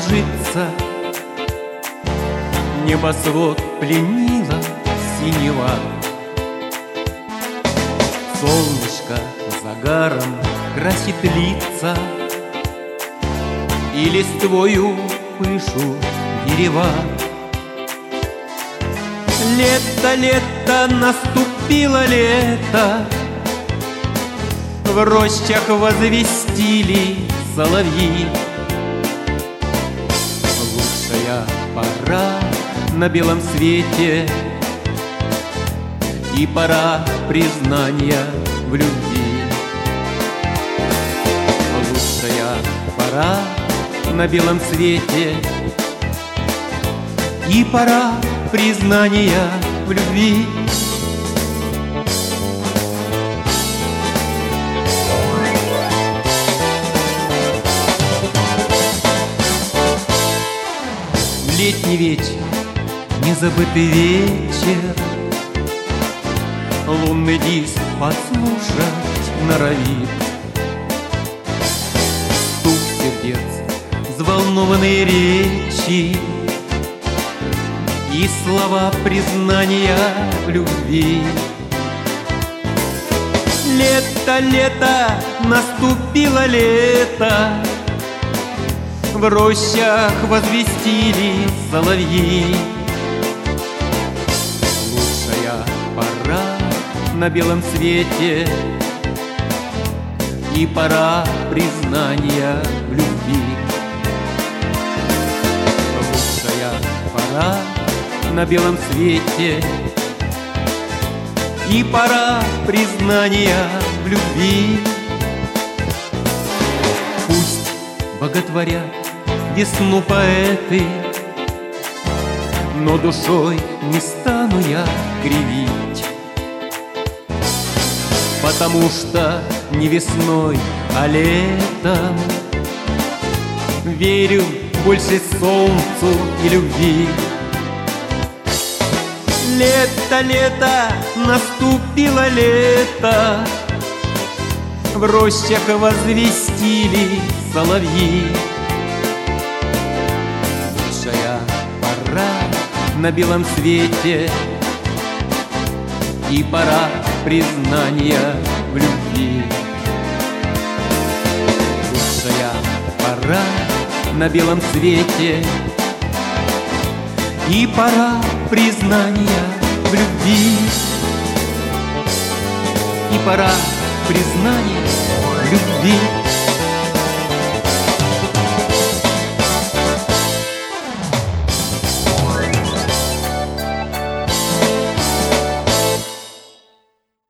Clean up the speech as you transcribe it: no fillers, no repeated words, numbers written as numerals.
ложится, небосвод пленила синева. Солнышко загаром красит лица и листвою пышу дерева. Лето, лето, наступило лето, в рощах возвестили соловьи. Лучшая пора на белом свете и пора признания в любви. Лучшая пора на белом свете и пора признания в любви. Летний вечер, незабытый вечер, лунный диск подслушать норовит. Стук сердец, взволнованные речи и слова признания в любви. Лето, лето, наступило лето, в рощах возвестили соловьи. Лучшая пора на белом свете и пора признания в любви. Лучшая пора на белом свете и пора признания в любви. Пусть боготворят весну поэты, но душой не стану я кривить, потому что не весной, а летом верю больше солнцу и любви. Лето, лето, наступило лето, в рощах возвестили соловьи. Лучшая пора на белом свете и пора признания в любви. Лучшая пора на белом свете и пора признания в любви. И пора признания в любви.